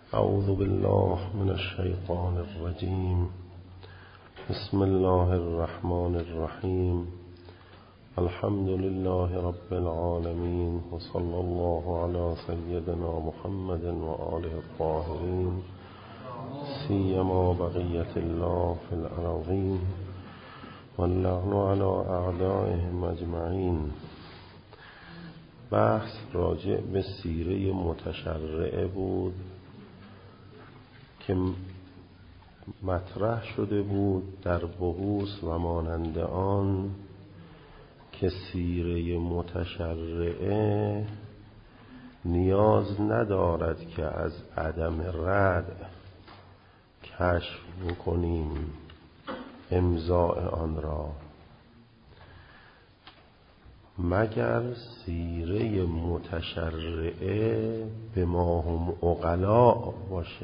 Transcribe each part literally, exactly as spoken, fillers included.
اعوذ بالله من الشیطان الرجیم. بسم الله الرحمن الرحیم. الحمد لله رب العالمین و صلی الله علی سیدنا محمد و آله الطاهرین سیما بقیة الله فی الأراضین واللعن علی اعدائهم اجمعین. بحث راجع به سیره متشرعه بود که مطرح شده بود در بحوث و مانند آن که سیره متشرعه نیاز ندارد که از عدم رد کشف بکنیم امضاء آن را، مگر سیره متشرعه به ما هم عقلاء باشه.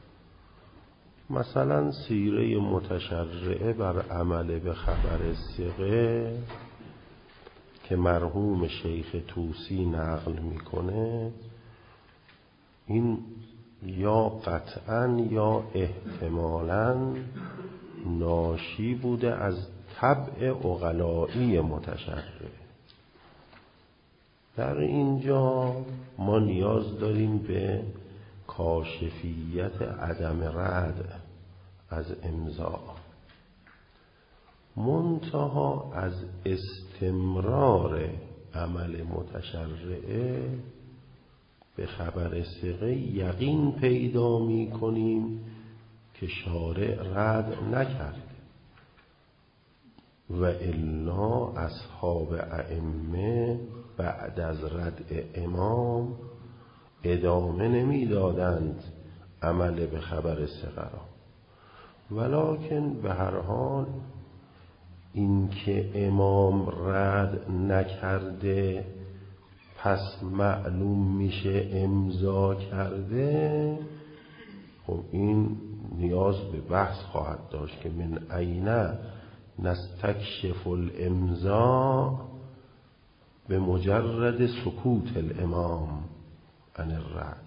مثلا سیره متشرعه بر عمل به خبر ثقه که مرحوم شیخ طوسی نقل میکنه، این یا قطعا یا احتمالاً ناشی بوده از طبع عقلایی متشرعه. در اینجا ما نیاز داریم به کاشفیت عدم رد از امضا، منتها از استمرار عمل متشرعه به خبر ثقه یقین پیدا می کنیم که شارع رد نکرد و الا اصحاب ائمه بعد از رد امام ادامه نمی دادند عمل به خبر ثقه را. ولکن به هر حال این که امام رد نکرده پس معلوم میشه امضا کرده، خب این نیاز به بحث خواهد داشت که من اینا نستکشف الامضا به مجرد سکوت الامام عن الرد،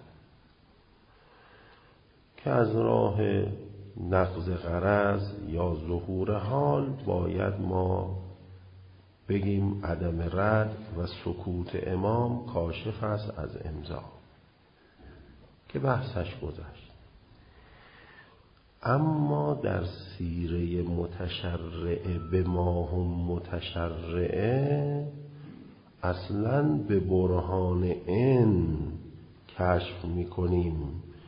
که از راه نقض غرض یا ظهور حال باید ما بگیم عدم رد و سکوت امام کاشف است از امضا، که بحثش گذشت. اما در سیره متشرعه به ما هم متشرعه اصلاً به برهان این کشف میکنیم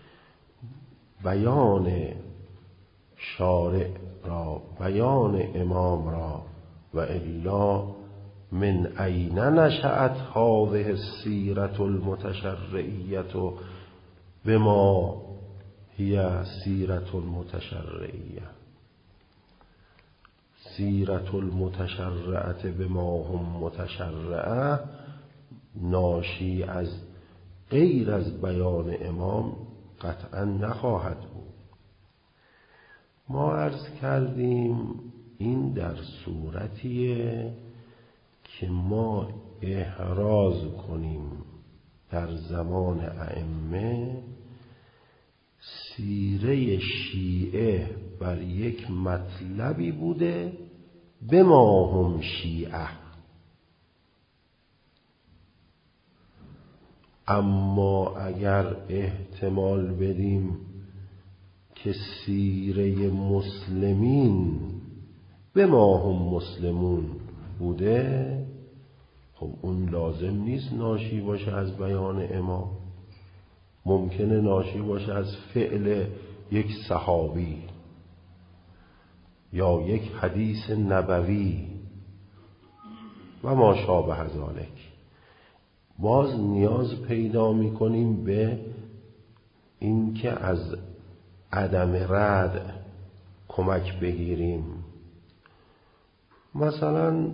بیان شارع را، بیان امام را، و الا من این نشأت هذه السیرة المتشرعیة بما هي سیرة المتشرعیة. سیرة المتشرعة بما هم متشرعه ناشی از غیر از بیان امام قطعا نخواهد بود. ما عرض کردیم این در صورتیه که ما احراز کنیم در زمان ائمه سیره شیعه بر یک مطلبی بوده به ما هم شیعه، اما اگر احتمال بدیم که سیره مسلمین به ما هم مسلمون بوده، خب اون لازم نیست ناشی باشه از بیان امام، ممکنه ناشی باشه از فعل یک صحابی یا یک حدیث نبوی و ما شابه ذالک. باز نیاز پیدا میکنیم به این که از عدم رد کمک بگیریم. مثلا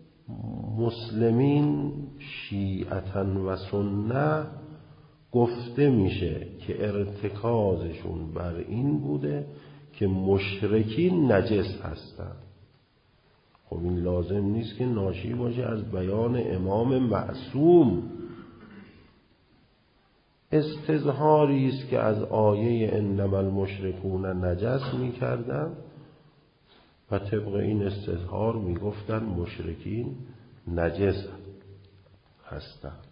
مسلمین شیعة و سنه گفته میشه که ارتکازشون بر این بوده که مشرکین نجس هستند. خب این لازم نیست که ناشی باشه از بیان امام معصوم استظهاری است که از آیه انما المشرکون نجس می‌کردند و طبق این استظهار می‌گفتند مشرکین نجس هستند.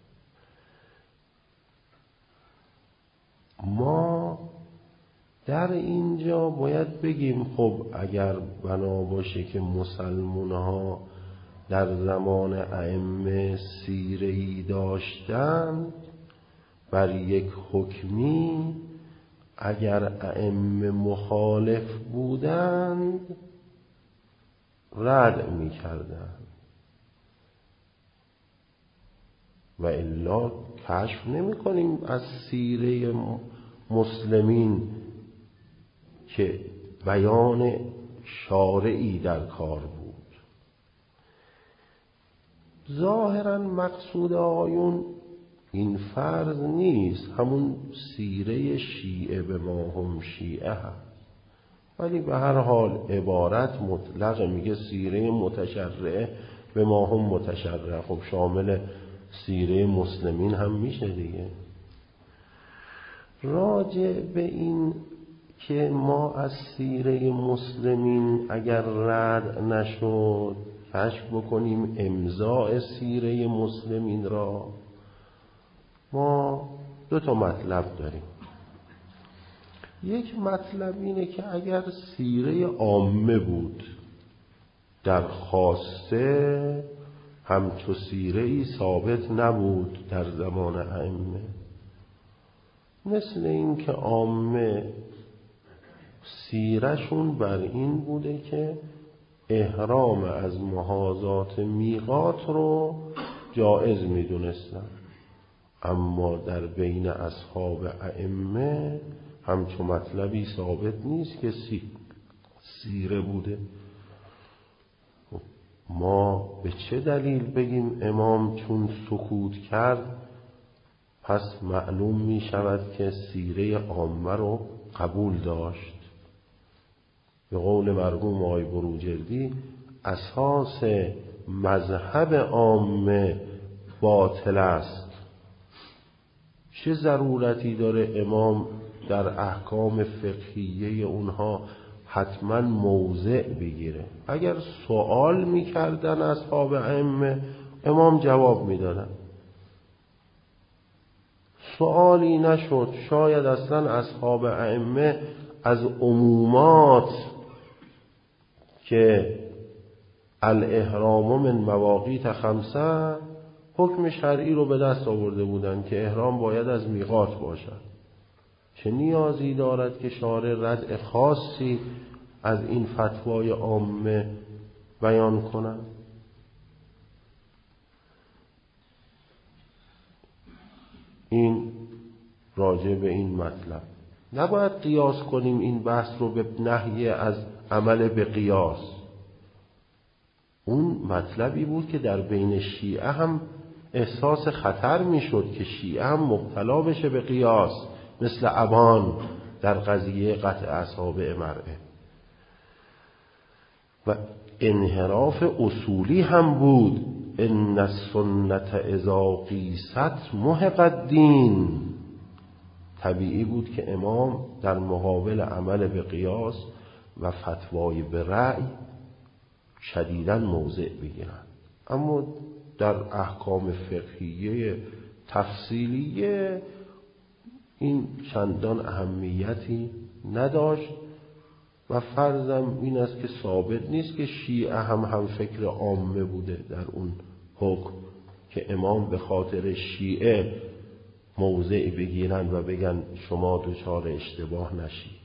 ما در اینجا باید بگیم خب اگر بنا باشه که مسلمان ها در زمان ائمه سیره‌ای داشتند بر یک حکمی، اگر ائمه مخالف بودند رد می کردند و الا کشف نمی کنیم از سیره مسلمین که بیان شارعی در کار بود. ظاهراً مقصود آیون این فرض نیست، همون سیره شیعه به ما هم شیعه هست، ولی به هر حال عبارت مطلق میگه سیره متشرعه به ما هم متشرعه، خب شامل سیره مسلمین هم میشه دیگه. راجع به این که ما از سیره مسلمین اگر رد نشد کشف بکنیم امضاء سیره مسلمین را، ما دو تا مطلب داریم. یک مطلب اینه که اگر سیره عامه بود در خاصه همچو سیره ای ثابت نبود در زمان ائمه، مثل این که عامه سیرشون بر این بوده که احرام از محاذات میقات رو جائز میدونستن، اما در بین اصحاب ائمه همچون مطلبی ثابت نیست که سی سیره بوده. ما به چه دلیل بگیم امام چون سکوت کرد پس معلوم می شود که سیره عامه رو قبول داشت؟ به قول مرحوم آقای بروجردی اساس مذهب عامه باطل است. چه ضرورتی داره امام در احکام فقهیه اونها حتما موضع بگیره؟ اگر سوال میکردن اصحاب ائمه امام جواب میدادن، سوالی نشد، شاید اصلا اصحاب ائمه از عمومات که الاحرام من مواقیت خمسه حکم شرعی رو به دست آورده بودن که احرام باید از میقات باشد. چه نیازی دارد که شارع ردع خاصی از این فتوای عامه بیان کنند؟ این راجع به این مطلب. نباید قیاس کنیم این بحث رو به نهی از عمل به قیاس. اون مطلبی بود که در بین شیعه هم احساس خطر میشد که شیعه هم مبتلا بشه به قیاس، مثل ابان در قضیه قطع اصابع مرئه. و انحراف اصولی هم بود، ان السنت اذا قیست محق الدین. طبیعی بود که امام در مقابل عمل به قیاس و فتوای به رأی شدیداً موضع بگیرند، اما در احکام فقهیه تفصیلیه این چندان اهمیتی نداشت و فرضم این است که ثابت نیست که شیعه هم هم فکر عامه بوده در اون حکم که امام به خاطر شیعه موضع بگیرن و بگن شما دچار اشتباه نشید.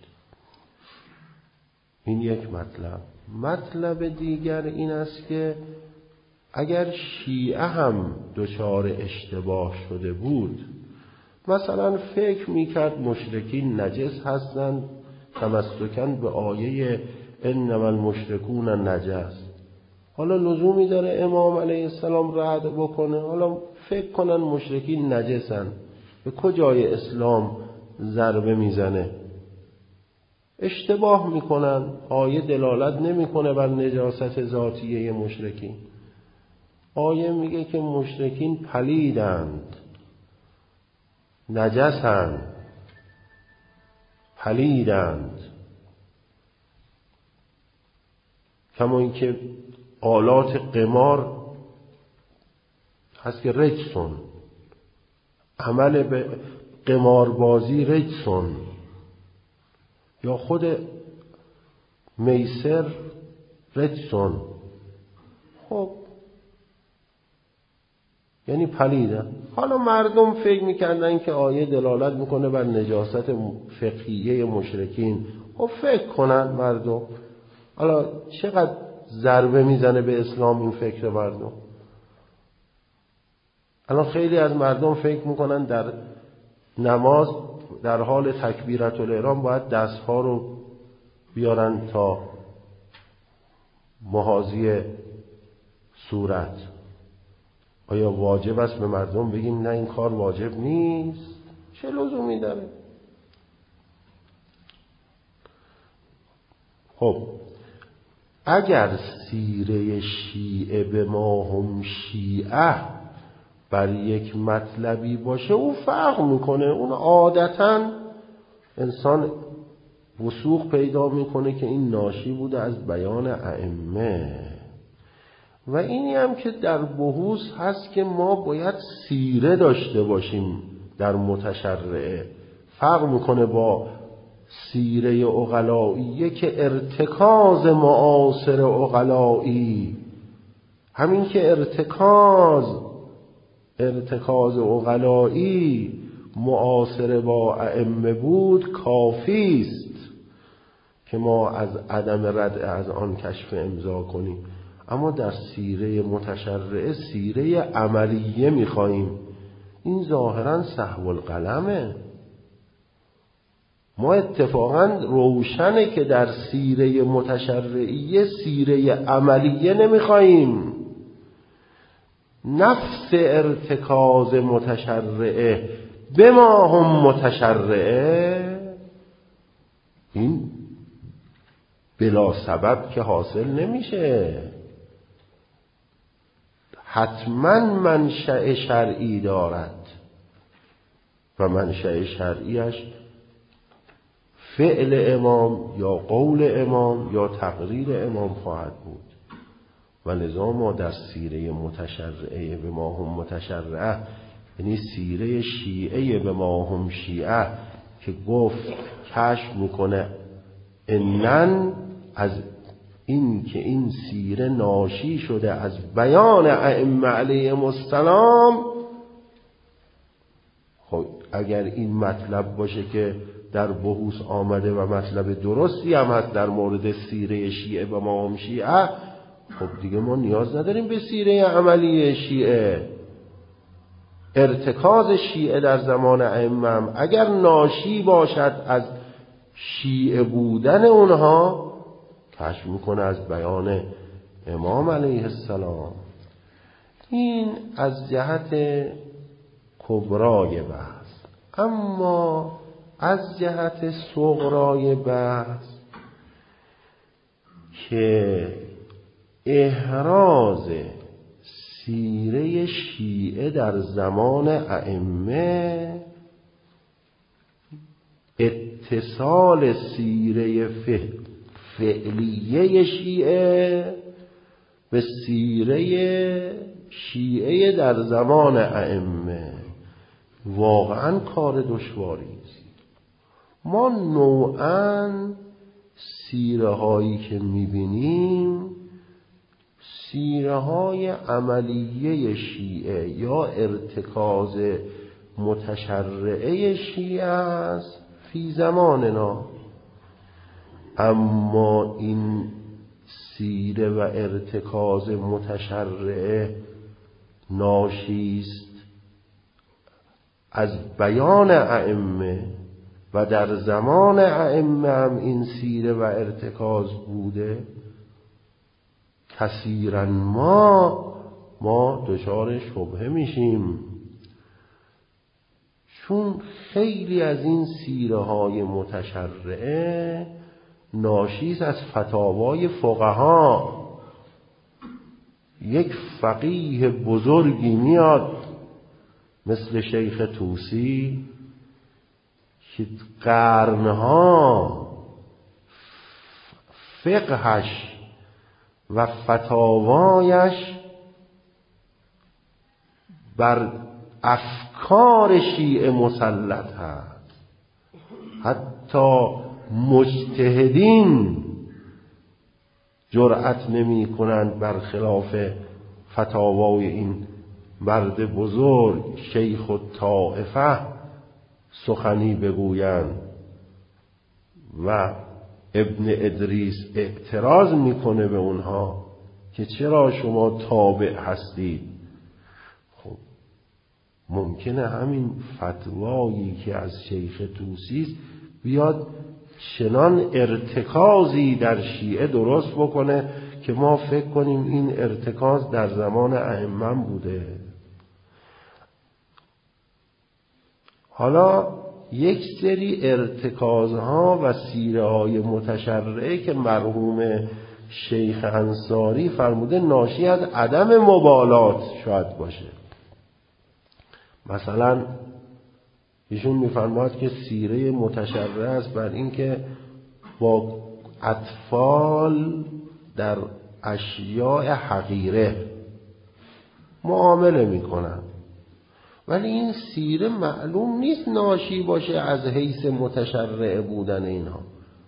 این یک مطلب. مطلب دیگر این است که اگر شیعه هم دچار اشتباه شده بود، مثلا فکر میکرد مشرکین نجس هستند تمسکاً به آیه انما المشرکون نجس، حالا لزومی داره امام علیه السلام رد بکنه؟ حالا فکر کنن مشرکین نجسن، به کجای اسلام ضربه میزنه؟ اشتباه میکنن، آیه دلالت نمیکنه بر نجاست ذاتیه مشرکین. آیه میگه که مشرکین پلیدند، نجسند، پلیدند، کما اینکه آلات قمار هست که رجسون، عمل به قماربازی رجسون، یا خود میسر رجسون. خب یعنی پلیدن. حالا مردم فکر میکردن که آیه دلالت میکنه بر نجاست فقهیه مشرکین. خب فکر کنن مردم. حالا چقدر ضربه میزنه به اسلام این فکر مردم؟ الان خیلی از مردم فکر میکنن در نماز در حال تکبیرت الاحرام باید دستها رو بیارن تا محاذی صورت. آیا واجب است به مردم بگیم نه این کار واجب نیست؟ چه لزومی داره؟ خب اگر سیره شیعه به ما هم شیعه بر یک مطلبی باشه، او فرق میکنه. اون عادتا انسان وثوق پیدا میکنه که این ناشی بوده از بیان ائمه. و اینی هم که در بحوث هست که ما باید سیره داشته باشیم در متشرعه. فرق میکنه با سیره عقلائیه که ارتکاز معاصر عقلائی، همین که ارتکاز ارتکاز عقلائی معاصر با ائمه بود کافی است که ما از عدم رد از آن کشف امضا کنیم. اما در سیره متشرعه سیره عملیه میخواییم. این ظاهرا سهو القلمه. ما اتفاقا روشنه که در سیره متشرعیه سیره عملیه نمیخواییم. نفس ارتکاز متشرعه به ما هم متشرعه، این بلا سبب که حاصل نمیشه. حتما منشأ شرعی دارد و منشأ شرعیش فعل امام یا قول امام یا تقریر امام خواهد بود. و لذا ما در سیره متشرعه به ما هم متشرعه، یعنی سیره شیعه به ما هم شیعه که گفت کشف میکنه انن از این که این سیره ناشی شده از بیان ائمه علیهم السلام. خب اگر این مطلب باشه که در بحوث آمده و مطلب درستی هم هست در مورد سیره شیعه به ما هم شیعه، خب دیگه ما نیاز نداریم به سیره عملی شیعه. ارتکاز شیعه در زمان ائمه هم اگر ناشی باشد از شیعه بودن اونها، کشف میکنه از بیان امام علیه السلام. این از جهت کبرای بحث. اما از جهت صغرای بحث که احراز سیره شیعه در زمان ائمه، اتصال سیره فعلیه شیعه به سیره شیعه در زمان ائمه واقعا کار دشواری است. ما نوعاً سیره هایی که میبینیم سیره های عملیه شیعه یا ارتکاز متشرعه شیعه است فی زماننا. اما این سیره و ارتکاز متشرعه ناشیست از بیان ائمه و در زمان ائمه هم این سیره و ارتکاز بوده، کثیرا ما ما دچار شبهه میشیم. چون خیلی از این سیره های متشرعه ناشیست از فتاوای فقها. یک فقیه بزرگی میاد مثل شیخ طوسی که قرنها فقهش و فتاوایش بر افکار شیعه مسلط هست. حتی مجتهدین جرأت نمی کنند برخلاف فتاوای این مرد بزرگ شیخ الطائفه سخنی بگویند. و ابن ادریس اعتراض میکنه به اونها که چرا شما تابع هستید. خب ممکنه همین فتوایی که از شیخ طوسی است بیاد چنان ارتکازی در شیعه درست بکنه که ما فکر کنیم این ارتکاز در زمان ائمه بوده. حالا یک سری ارتکازها و سیره های متشرعه که مرحوم شیخ انصاری فرموده ناشی از عدم مبالات شاید باشه. مثلا ایشون میفرماید که سیره متشرعه است بر این که با اطفال در اشیاء حقیره معامله میکنن، ولی این سیره معلوم نیست ناشی باشه از حیث متشرعه بودن اینها.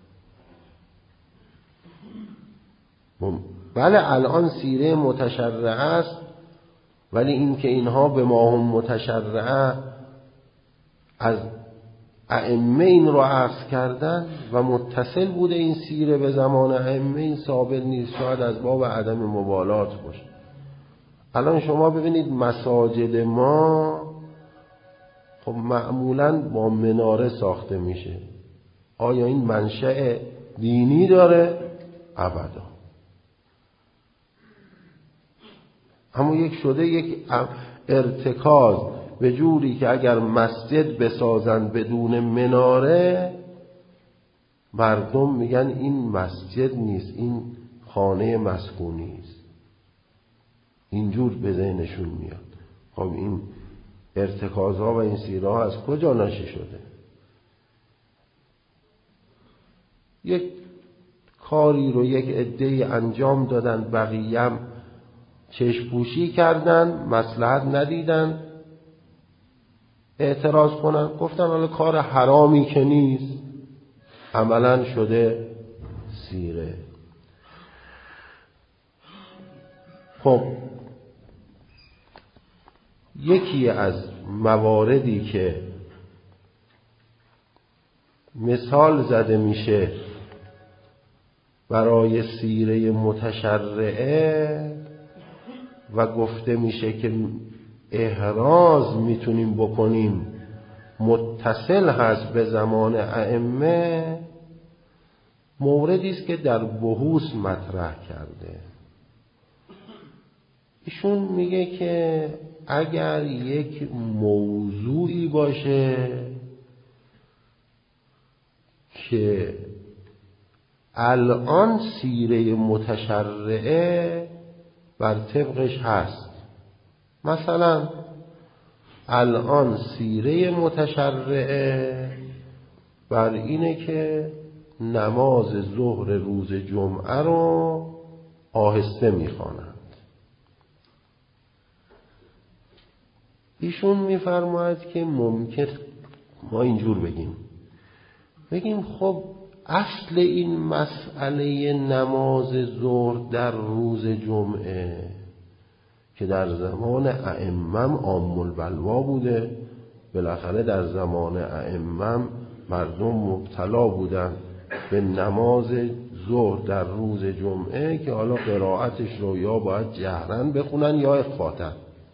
بله الان سیره متشرعه است، ولی این که اینها به ما هم متشرعه از ائمه این رو عکس کردن و متصل بوده این سیره به زمان ائمه، این ثابت نیست، شاید از باب عدم مبالات باشه. الان شما ببینید مساجد ما خب معمولاً با مناره ساخته میشه. آیا این منشأ دینی داره؟ ابدا. اما یک شده یک ارتکاز به جوری که اگر مسجد بسازن بدون مناره مردم میگن این مسجد نیست، این خانه مسکونی است. اینجور به ذهنشون میاد. خب این ارتکازها و این سیره ها از کجا ناشی شده؟ یک کاری رو یک عده‌ای انجام دادن، بقیه هم چشم‌پوشی کردن، مصلحت ندیدن اعتراض کنن، گفتن حالا کار حرامی که نیست، عملاً شده سیره. خب یکی از مواردی که مثال زده میشه برای سیره متشرعه و گفته میشه که احراز میتونیم بکنیم متصل هست به زمان ائمه، موردی است که در بحوث مطرح کرده. ایشون میگه که اگر یک موضوعی باشه که الان سیره متشرعه بر طبقش هست، مثلا الان سیره متشرعه بر اینه که نماز ظهر روز جمعه رو آهسته میخوانند، ایشون میفرماید که ممکن ما اینجور بگیم بگیم خب اصل این مسئله نماز ظهر در روز جمعه که در زمان ائمه عام البلوا بوده، بالاخره در زمان ائمه مردم مبتلا بودن به نماز ظهر در روز جمعه که حالا قرائتش رو یا باید جهرن بخونن یا اخفاتا.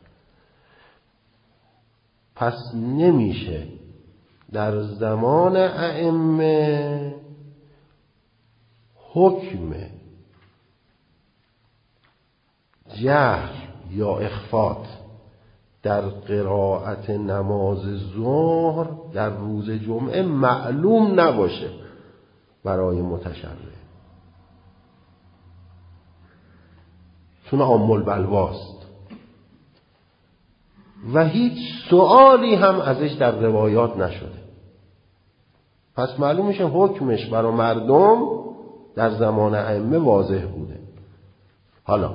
پس نمیشه در زمان ائمه حکم جهر یا اخفات در قرائت نماز ظهر در روز جمعه معلوم نباشه برای متشرع، چون عام البلواست و هیچ سؤالی هم ازش در روایات نشده. پس معلوم میشه حکمش برای مردم در زمان ائمه واضح بوده. حالا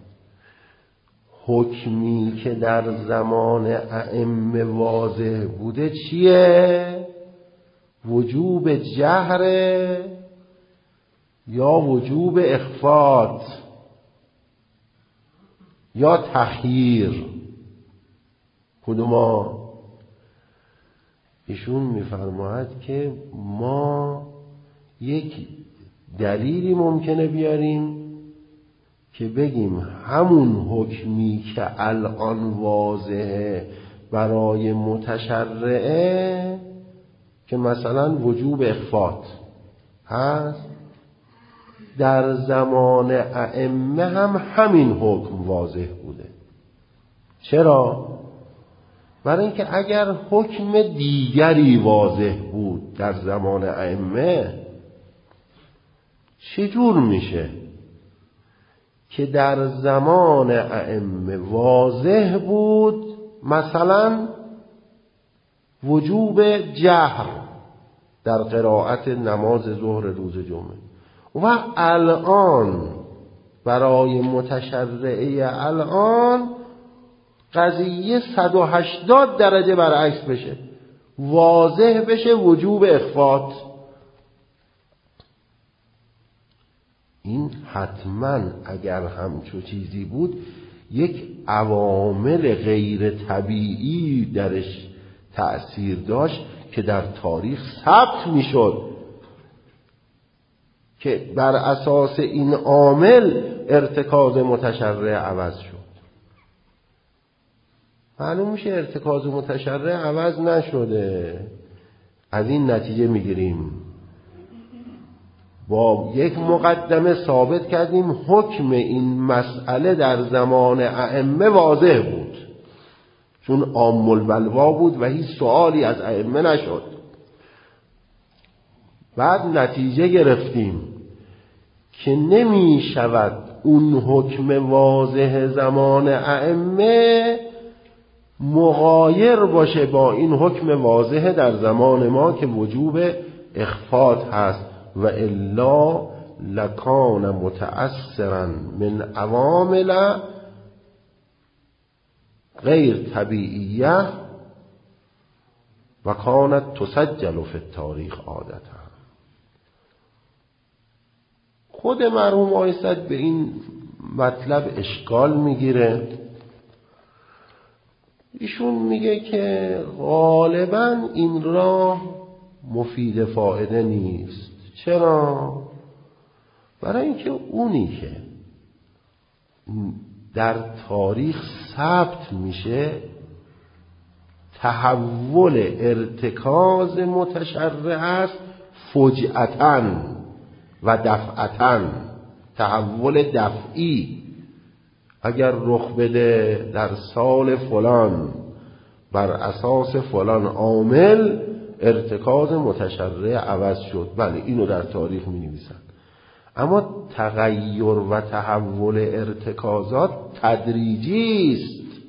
حکمی که در زمان ائمه واضح بوده چیه؟ وجوب جهر یا وجوب اخفات یا تخییر؟ کدوما؟ ایشون میفرماید که ما یک دلیلی ممکنه بیاریم که بگیم همون حکمی که الان واضحه برای متشرعه که مثلا وجوب اخفات هست، در زمان ائمه هم همین حکم واضح بوده. چرا؟ برای اینکه اگر حکم دیگری واضح بود در زمان ائمه، چجور میشه که در زمان ائمه واضح بود مثلا وجوب جهر در قرائت نماز ظهر روز جمعه و الان برای متشرعه الان قضیه صد و هشتاد درجه برعکس بشه، واضح بشه وجوب اخفات؟ این حتما اگر همچو چیزی بود یک عوامل غیر طبیعی درش تأثیر داشت که در تاریخ ثبت میشد که بر اساس این عامل ارتکاز متشرع عوض شد. معلوم میشه ارتکاز متشرع عوض نشده. از این نتیجه میگیریم با یک مقدمه ثابت کردیم حکم این مسئله در زمان ائمه واضح بود، چون عام البلوا بود و هیچ سوالی از ائمه نشد. بعد نتیجه گرفتیم که نمی شود اون حکم واضح زمان ائمه مغایر باشه با این حکم واضح در زمان ما که وجوب اخفات هست، و الا لکان متأثرا من عوامل غیر طبیعیه و کانت تسجل فی التاریخ عادتا. خود مرحوم آقای سعد به این مطلب اشکال میگیره. ایشون میگه که غالبا این راه مفید فایده نیست. چرا؟ برای اینکه اونی که در تاریخ ثبت میشه تحول ارتکاز متشرع است فجأتاً و دفعتاً، تحول دفعی. اگر رخ بده در سال فلان بر اساس فلان عامل ارتکاز متشرع عوض شد، بله اینو در تاریخ می نویسن. اما تغییر و تحول ارتکازات تدریجی است.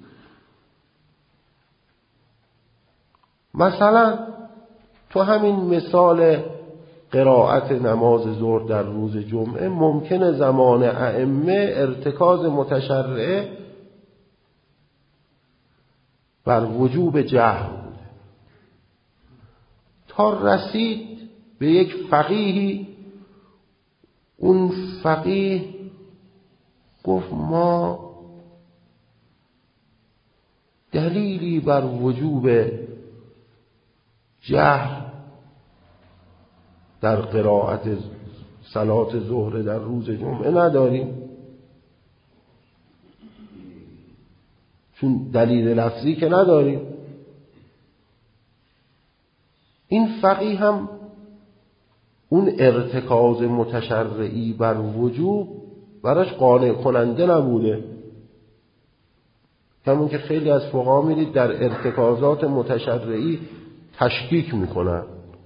مثلا تو همین مثال قرائت نماز ظهر در روز جمعه ممکنه زمان ائمه ارتکاز متشرع بر وجوب جهر بوده، تا رسید به یک فقیهی، اون فقیه گفت ما دلیلی بر وجوب جهر در قرائت صلات ظهر در روز جمعه نداریم، چون دلیل لفظی که نداریم. این فقیه هم اون ارتکاز متشرعی بر وجوب براش قانع کننده نبوده، همون که خیلی از فقها میدید در ارتکازات متشرعی تشکیک میکنن.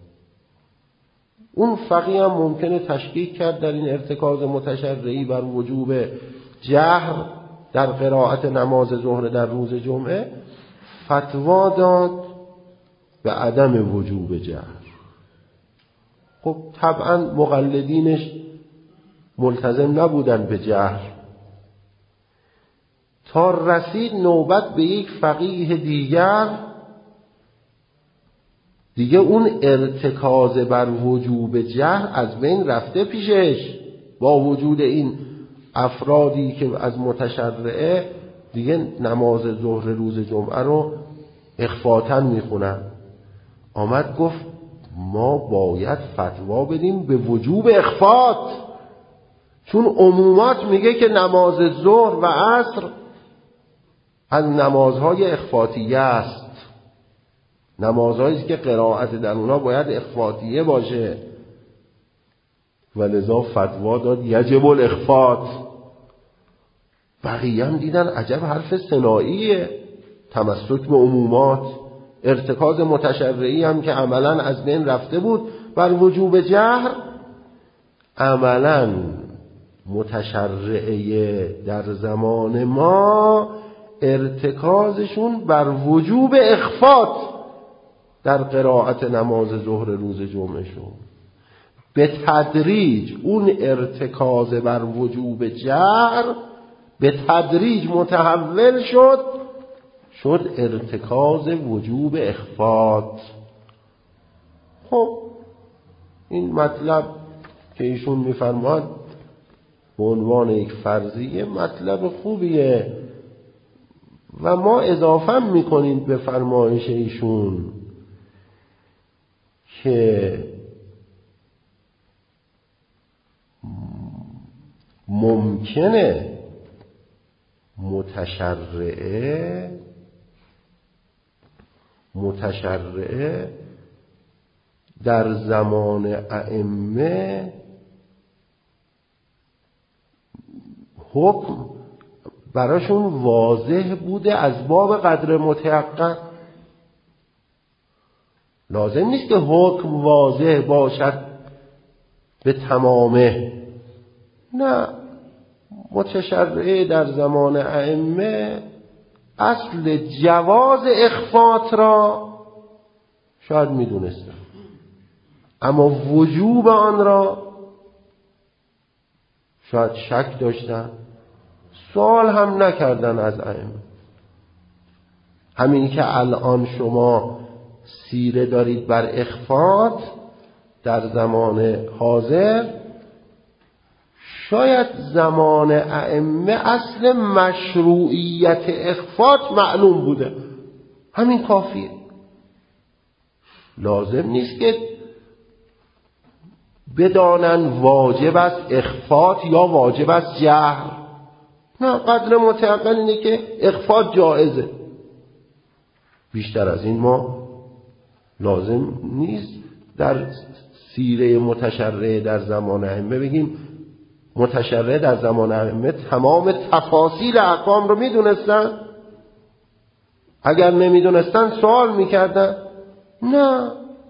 اون فقیه هم ممکنه تشکیک کرد در این ارتکاز متشرعی بر وجوب جهر در قرائت نماز ظهر در روز جمعه، فتوا داد به عدم وجوب جهر. خب طبعا مقلدینش ملتزم نبودن به جهر، تا رسید نوبت به یک فقیه دیگر، دیگه اون ارتکاز بر وجوب جهر از بین رفته پیشش. با وجود این افرادی که از متشرعه دیگه نماز ظهر روز جمعه رو اخفاتن میخونن، آمد گفت ما باید فتوا بدیم به وجوب اخفات، چون عمومات میگه که نماز ظهر و عصر از نمازهای اخفاتیه است، نمازهایی که قرائت در اونها باید اخفاتیه باشه، و لذا فتوا داد یجب الاخفات. بقیه هم دیدن عجب حرف صناعیه، تمسک به عمومات، ارتکاز متشرعی هم که عملا از بین رفته بود بر وجوب جهر، عملا متشرعه در زمان ما ارتکازشون بر وجوب اخفات در قرائت نماز ظهر روز جمعه شد. به تدریج اون ارتکاز بر وجوب جهر به تدریج متحول شد شد ارتکاز وجوب اخفات. خب این مطلب که ایشون میفرماد به عنوان یک فرضیه مطلب خوبیه و ما اضافه میکنیم به فرمایش ایشون که ممکنه متشرعه متشرعه در زمان ائمه حکم براشون واضح بوده از باب قدر متیقن. لازم نیست که حکم واضح باشد به تمامه، نه، متشرعه در زمان ائمه اصل جواز اخفات را شاید میدونستن، اما وجوب آن را شاید شک داشتن، سوال هم نکردن از ائمه. همین که الان شما سیره دارید بر اخفات در زمان حاضر، شاید زمان ائمه اصل مشروعیت اخفات معلوم بوده، همین کافیه. لازم نیست که بدانن واجب است اخفات یا واجب است جهر، نه، قدر متیقن اینه که اخفات جایزه. بیشتر از این ما لازم نیست در سیره متشرعه در زمان ائمه بگیم متشرعه در زمان ائمه تمام تفاصیل احکام رو میدونستن، اگر نمیدونستن سوال میکردن. نه،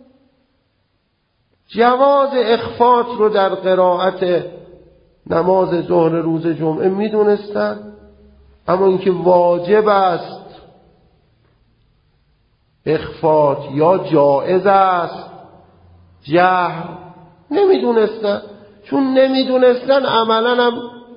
جواز اخفات رو در قرائت نماز ظهر روز جمعه میدونستن، اما اینکه واجب است اخفات یا جائز است جهر نمیدونستن. چون نمیدونستن عملاً هم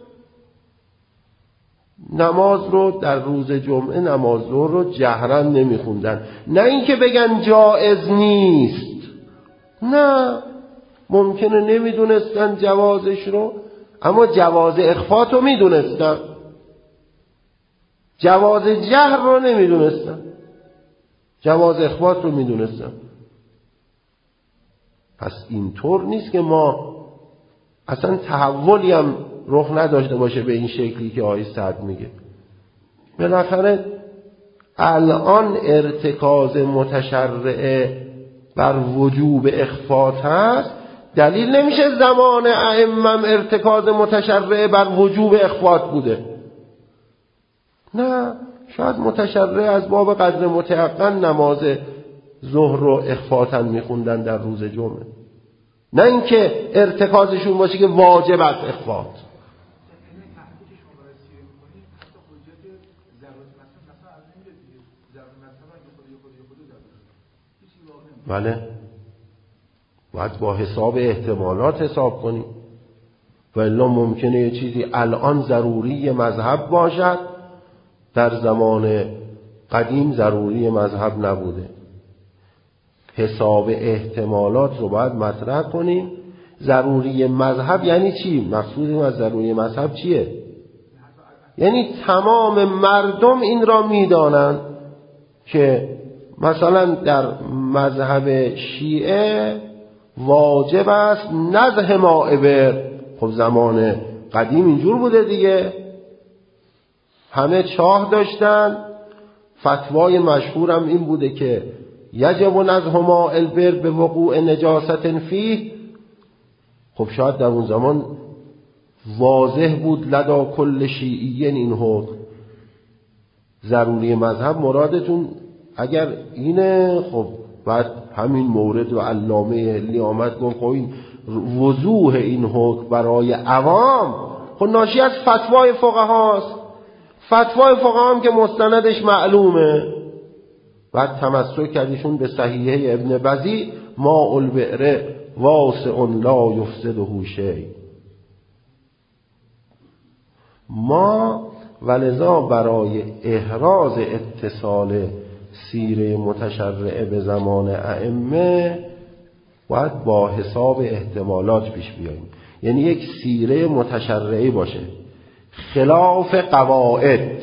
نماز رو در روز جمعه نماز ظهر رو جهراً نمیخوندن. نه اینکه بگن جائز نیست، نه، ممکنه نمیدونستن جوازش رو، اما جواز اخفات رو میدونستن، جواز جهر رو نمیدونستن، جواز اخفات رو میدونستن. پس اینطور نیست که ما اصلا تحولی هم رخ نداشته باشه به این شکلی که آقای سعد میگه. بالاخره الان ارتکاز متشرعه بر وجوب اخفات هست، دلیل نمیشه زمان ائمه ارتکاز متشرعه بر وجوب اخفات بوده. نه، شاید متشرعه از باب قدر متیقن نماز ظهر رو اخفاتاً میخوندن در روز جمعه، نه اینکه ارتکازشون باشه که واجب است اخفات. بله باید با حساب احتمالات حساب کنیم. و الا ممکنه یه چیزی الان ضروری مذهب باشد، در زمان قدیم ضروری مذهب نبوده. حساب احتمالات رو باید مطرح کنیم. ضروری مذهب یعنی چی؟ مقصودیم از ضروری مذهب چیه؟ یعنی تمام مردم این را میدانند که مثلا در مذهب شیعه واجب است نضح ماء بر. خب زمان قدیم اینجور بوده دیگه، همه چاه داشتن. فتوای مشهورم این بوده که یجب نضح ماء البر به وقوع نجاست فیه. خب شاید در اون زمان واضح بود لدا کل شیعیین این حکم. ضروری مذهب مرادتون اگر اینه، خب بعد همین مورد و علامه لی آمد گفت خب این وضوح این حکم برای عوام خب ناشی از فتوای فقهاست. فتوای فقها هم که مستندش معلومه. بعد تمسک کردیشون به صحیحه ابن بزی ماء البئر واسع لا یفسده شیء. ما ولذا برای احراز اتصال سیره متشرعه به زمان ائمه باید با حساب احتمالات پیش بیاییم. یعنی یک سیره متشرعه باشه خلاف قواعد،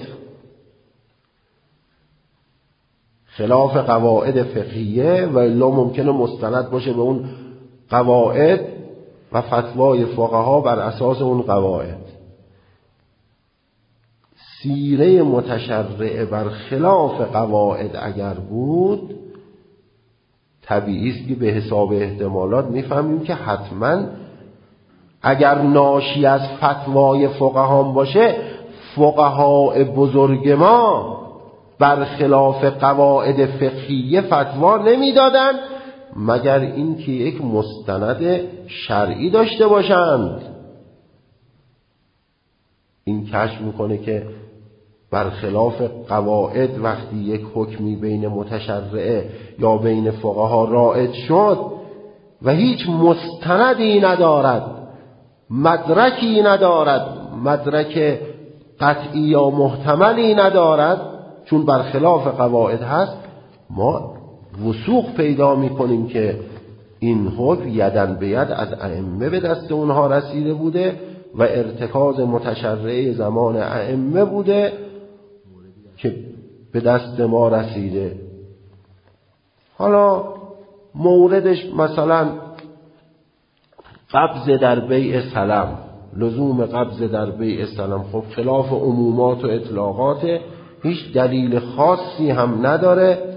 خلاف قواعد فقهیه، و الا ممکنه مستند باشه به اون قواعد و فتوای فقها بر اساس اون قواعد. سیره متشرعه بر خلاف قواعد اگر بود، طبیعی است که به حساب احتمالات میفهمیم که حتما اگر ناشی از فتوای فقها باشه، فقهای بزرگ ما بر خلاف قواعد فقهیه فتوا نمیدادن مگر اینکه یک مستند شرعی داشته باشند. این کشف میکنه که برخلاف قواعد وقتی یک حکمی بین متشرعه یا بین فقها رائج شد و هیچ مستندی ندارد، مدرکی ندارد، مدرک قطعی یا محتملی ندارد، چون برخلاف قواعد هست، ما وثوق پیدا میکنیم که این حکم یدن به ید از ائمه به دست اونها رسیده بوده و ارتکاز متشرعه زمان ائمه بوده که به دست ما رسیده. حالا موردش مثلا قبض در بیع سلم، لزوم قبض در بیع سلم، خب خلاف عمومات و اطلاقات، هیچ دلیل خاصی هم نداره.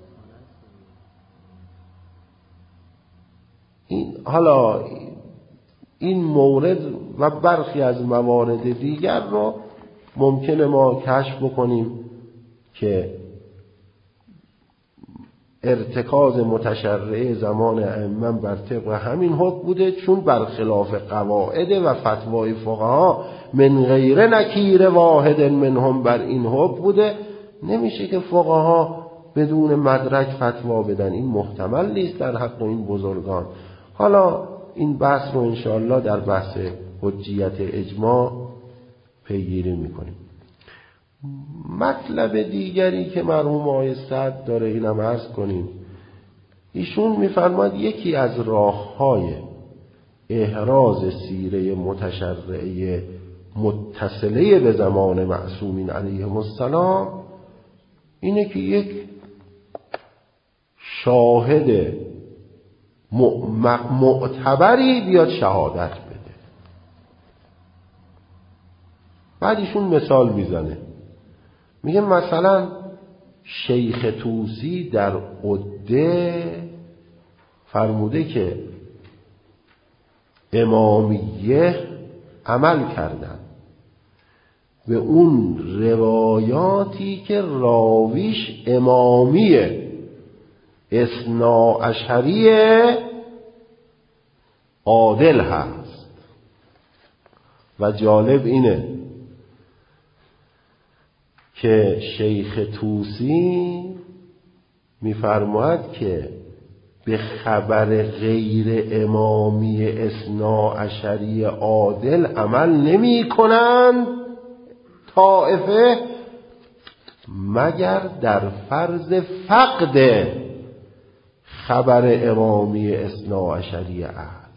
این حالا این مورد و برخی از موارد دیگر رو ممکنه ما کشف بکنیم که ارتکاز متشرعه زمان ائمه بر طبق همین حکم بوده، چون برخلاف قواعد و فتوای فقها من غیر نکیر واحد منهم بر این حکم بوده. نمیشه که فقها بدون مدرک فتوا بدن، این محتمل نیست در حق این بزرگان. حالا این بحث رو انشاءالله در بحث حجیت اجماع پیگیری میکنیم. مطلب دیگری که مرحوم آقای سعد داره اینم عرض کنیم. ایشون میفرماد یکی از راه‌های احراز سیره متشرعه متصله به زمان معصومین علیهم السلام اینه که یک شاهد معتبری بیاد شهادت بده. بعد ایشون مثال میزنه، میگه مثلا شیخ طوسی در عده فرموده که امامیه عمل کردن به اون روایاتی که راویش امامیه، اثنا عشریه عادل هست. و جالب اینه که شیخ طوسی میفرماید که به خبر غیر امامی اثنا عشری عادل عمل نمی کنند طائفه مگر در فرض فقد خبر امامی اثنا عشری عادل.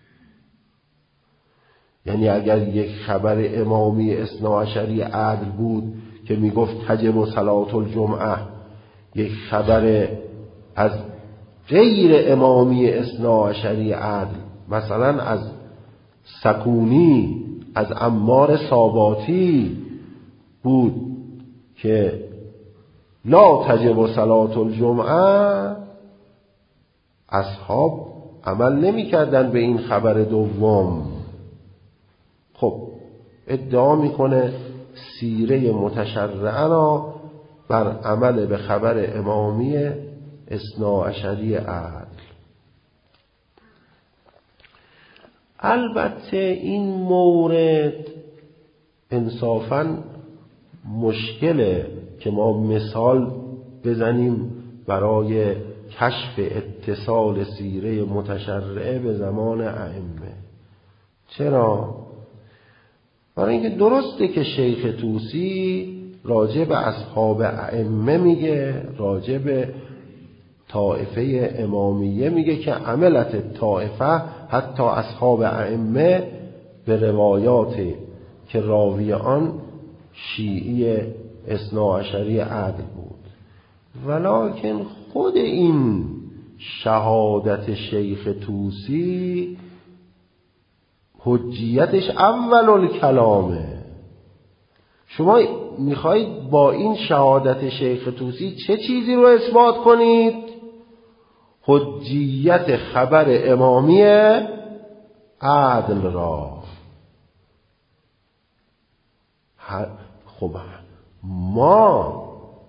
یعنی اگر یک خبر امامی اثنا عشری عادل بود که می گفت تجب صلاة الجمعه، یک خبر از غیر امامی اثنا عشری عادل، مثلا از سکونی، از عمار ساباتی بود که لا تجب صلاة الجمعه، اصحاب عمل نمی کردن به این خبر دوم. خب ادعا میکنه سیره متشرعه را بر عمل به خبر امامی اثنا عشری عادل. البته این مورد انصافاً مشکله که ما مثال بزنیم برای کشف اتصال سیره متشرعه به زمان ائمه. چرا؟ برای اینکه درسته که شیخ طوسی راجع به اصحاب ائمه میگه، راجع به طائفه امامیه میگه که عملت طائفه حتی اصحاب ائمه به روایاتی که راوی آن شیعی اثنا عشری عادل بود. ولکن خود این شهادت شیخ طوسی حجیتش اول الکلامه. شما میخواید با این شهادت شیخ طوسی چه چیزی رو اثبات کنید؟ حجیت خبر امامی عدل را. خب ما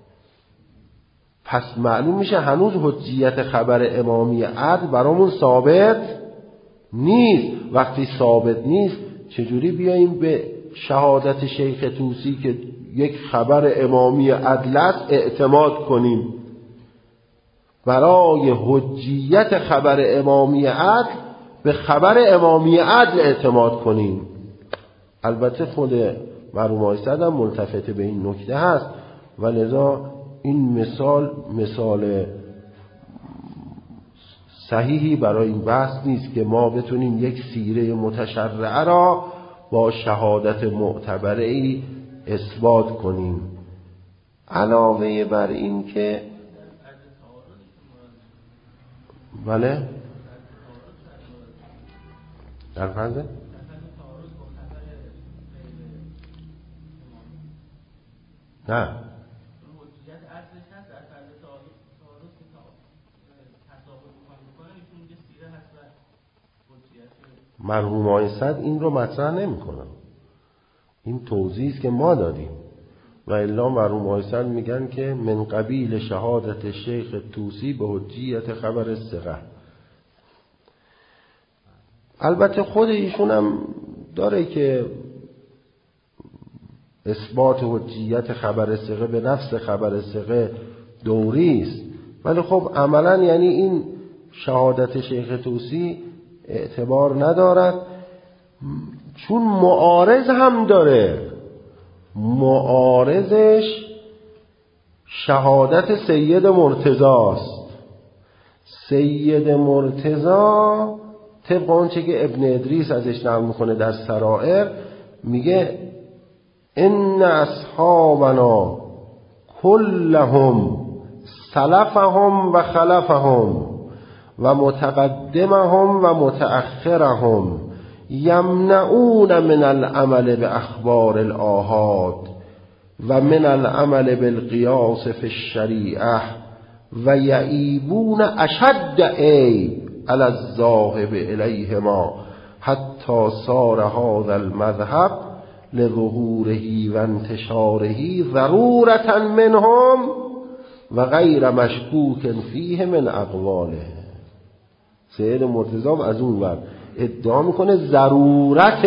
پس معلوم میشه هنوز حجیت خبر امامی عدل برامون ثابت نیست. وقتی ثابت نیست چجوری بیاییم به شهادت شیخ طوسی که یک خبر امامی عدل است اعتماد کنیم؟ برای حجیت خبر امامی عدل به خبر امامی عدل اعتماد کنیم. البته خود مرحوم آیصد هم ملتفت به این نکته هست و لذا این مثال مثال صحیحی برای این بحث نیست که ما بتونیم یک سیره متشرعه را با شهادت معتبره‌ای اثبات کنیم. علاوه بر این که بله در فرضه نه مرحوم آیصد این رو مطرح نمی کنن. این توضیحی است که ما دادیم و الا مرحوم آیصد میگن که من قبیل شهادت شیخ طوسی به حجیت خبر ثقه. البته خود ایشون هم داره که اثبات حجیت خبر ثقه به نفس خبر ثقه دوری است، ولی خب عملا یعنی این شهادت شیخ طوسی اعتبار ندارد چون معارض هم داره. معارضش شهادت سید مرتضی است. سید مرتضی طبق آنچه که ابن ادریس ازش نقل میکنه در سرائر میگه ان اصحابنا كلهم سلفهم و خلفهم و متقدمهم و متأخرهم یمنعون من العمل به اخبار الآحاد و من العمل بالقیاس فی الشریعه و یعیبون اشد عیب علی الذاهب الیهما حتی صار هذا المذهب لظهوره و انتشاره ضرورة منهم و غیر مشکوک فیه من اقواله. سید مرتضی از اون ور ادعا میکنه ضرورت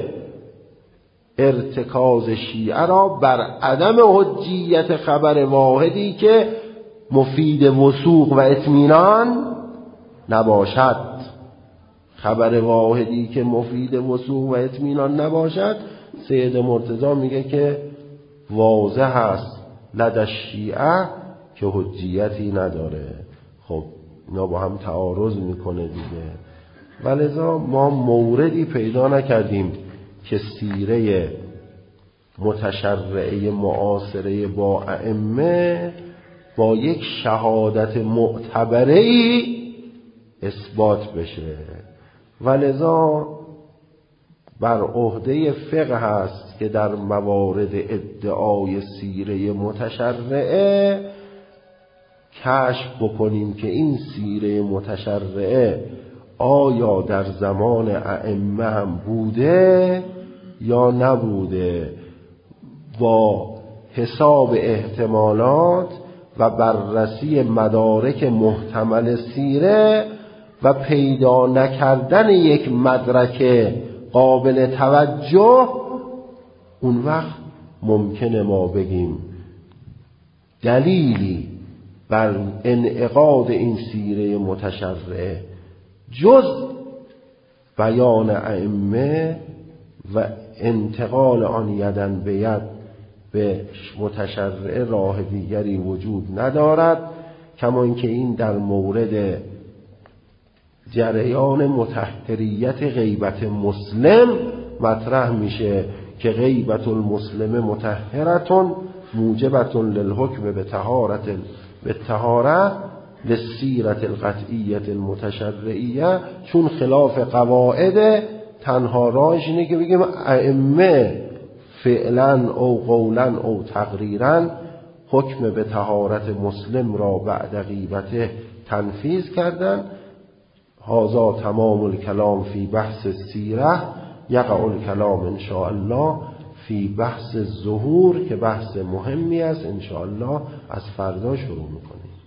ارتکاز شیعه را بر عدم حجیت خبر واحدی که مفید وثوق و اطمینان نباشد، خبر واحدی که مفید وثوق و اطمینان نباشد، سید مرتضی میگه که واضح است لدى الشیعه که حجیتی نداره. خب اینا با هم تعارض میکنه دیگه. ولذا ما موردی پیدا نکردیم که سیره متشرعه معاصره با ائمه با یک شهادت معتبره‌ای اثبات بشه. ولذا بر عهده فقه هست که در موارد ادعای سیره متشرعه کشف بکنیم که این سیره متشرعه آیا در زمان ائمه هم بوده یا نبوده، با حساب احتمالات و بررسی مدارک محتمل سیره و پیدا نکردن یک مدرک قابل توجه، اون وقت ممکنه ما بگیم دلیلی بر انعقاد این سیره متشرعه جز بیان ائمه و انتقال آن یدن به ید به متشرعه راه دیگری وجود ندارد. کما اینکه این در مورد جریان مطهریت غیبت مسلم مطرح میشه که غیبت المسلم مطهرتون موجبتون للحکم به طهارت به طهاره للسیرت القطعیت المتشرعیه، چون خلاف قواعد تنها راهش اینه که بگیم ائمه فعلا او قولا او تقریرا حکم به طهارت مسلم را بعد غیبته تنفیذ کردن. هذا تمام الکلام فی بحث السیره، یقع الکلام ان شاء الله فی بحث الظهور که بحث مهمی است ان شاء الله از فردا شروع میکنیم.